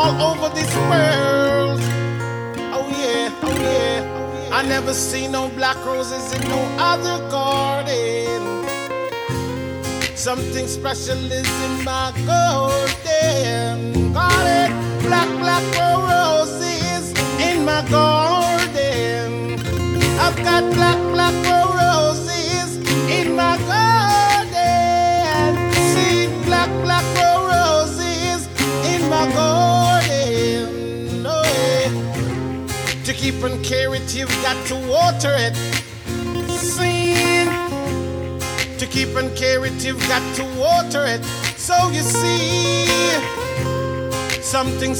all over this world. Oh yeah, oh yeah, oh yeah. I never see no black roses in no other garden. Something special is in my garden. Garden, black, black roses in my garden. I've got black, black roses in my garden. See, black, black roses in my garden. Oh, yeah. To keep and care it, you've got to water it. See, to keep and care it, you've got to water it. So you see, something